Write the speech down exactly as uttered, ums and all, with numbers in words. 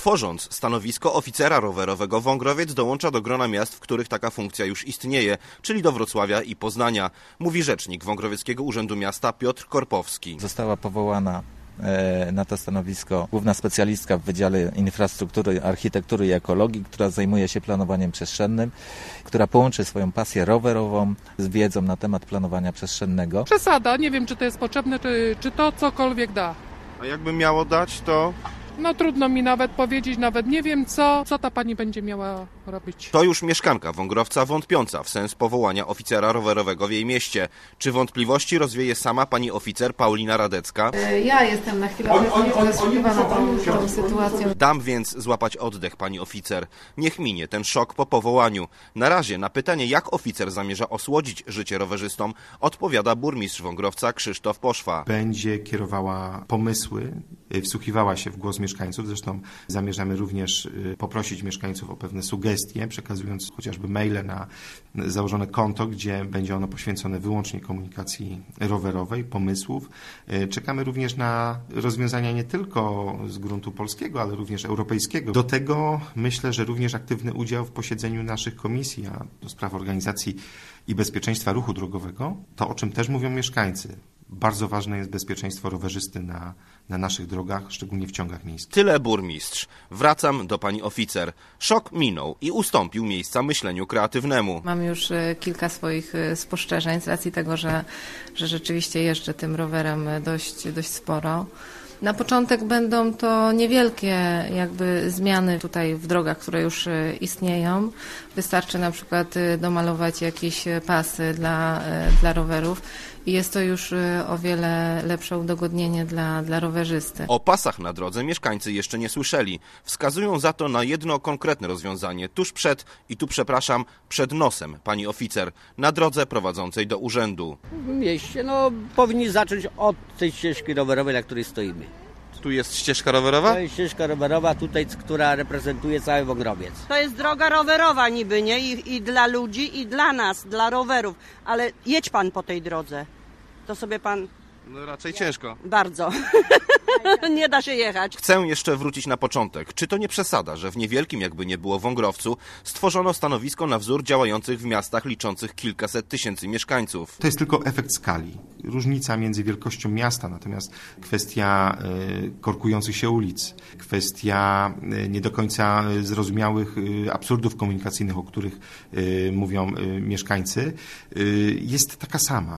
Tworząc stanowisko oficera rowerowego, Wągrowiec dołącza do grona miast, w których taka funkcja już istnieje, czyli do Wrocławia i Poznania, mówi rzecznik Wągrowieckiego Urzędu Miasta Piotr Korpowski. Została powołana na to stanowisko główna specjalistka w Wydziale Infrastruktury, Architektury i Ekologii, która zajmuje się planowaniem przestrzennym, która połączy swoją pasję rowerową z wiedzą na temat planowania przestrzennego. Przesada, nie wiem, czy to jest potrzebne, czy, czy to cokolwiek da. A jakby miało dać, to... No trudno mi nawet powiedzieć, nawet nie wiem co, co ta pani będzie miała robić. To już mieszkanka Wągrowca wątpiąca w sens powołania oficera rowerowego w jej mieście. Czy wątpliwości rozwieje sama pani oficer Paulina Radecka? Ja jestem na chwilę obecną zasługiwana tą, tą sytuacją. Dam więc złapać oddech pani oficer. Niech minie ten szok po powołaniu. Na razie na pytanie, jak oficer zamierza osłodzić życie rowerzystom, odpowiada burmistrz Wągrowca Krzysztof Poszwa. Będzie kierowała pomysły, wsłuchiwała się w głos mieszkańców. Zresztą zamierzamy również poprosić mieszkańców o pewne sugestie, przekazując chociażby maile na założone konto, gdzie będzie ono poświęcone wyłącznie komunikacji rowerowej, pomysłów. Czekamy również na rozwiązania nie tylko z gruntu polskiego, ale również europejskiego. Do tego myślę, że również aktywny udział w posiedzeniu naszych komisji, a do spraw organizacji i bezpieczeństwa ruchu drogowego, to o czym też mówią mieszkańcy. Bardzo ważne jest bezpieczeństwo rowerzysty na, na naszych drogach, szczególnie w ciągach miejskich. Tyle burmistrz. Wracam do pani oficer. Szok minął i ustąpił miejsca myśleniu kreatywnemu. Mam już kilka swoich spostrzeżeń z racji tego, że, że rzeczywiście jeżdżę tym rowerem dość, dość sporo. Na początek będą to niewielkie jakby zmiany tutaj w drogach, które już istnieją. Wystarczy na przykład domalować jakieś pasy dla, dla rowerów i jest to już o wiele lepsze udogodnienie dla, dla rowerzysty. O pasach na drodze mieszkańcy jeszcze nie słyszeli. Wskazują za to na jedno konkretne rozwiązanie tuż przed, i tu przepraszam, przed nosem pani oficer, na drodze prowadzącej do urzędu. W mieście no, powinni zacząć od tej ścieżki rowerowej, na której stoimy. Tu jest ścieżka rowerowa? To jest ścieżka rowerowa tutaj, która reprezentuje cały Wągrowiec. To jest droga rowerowa niby, nie? I, I dla ludzi, i dla nas, dla rowerów. Ale jedź pan po tej drodze. To sobie pan... No raczej ciężko. Bardzo. Nie da się jechać. Chcę jeszcze wrócić na początek. Czy to nie przesada, że w niewielkim jakby nie było Wągrowcu stworzono stanowisko na wzór działających w miastach liczących kilkaset tysięcy mieszkańców? To jest tylko efekt skali. Różnica między wielkością miasta, natomiast kwestia y, korkujących się ulic, kwestia y, nie do końca zrozumiałych y, absurdów komunikacyjnych, o których y, mówią y, mieszkańcy, y, jest taka sama.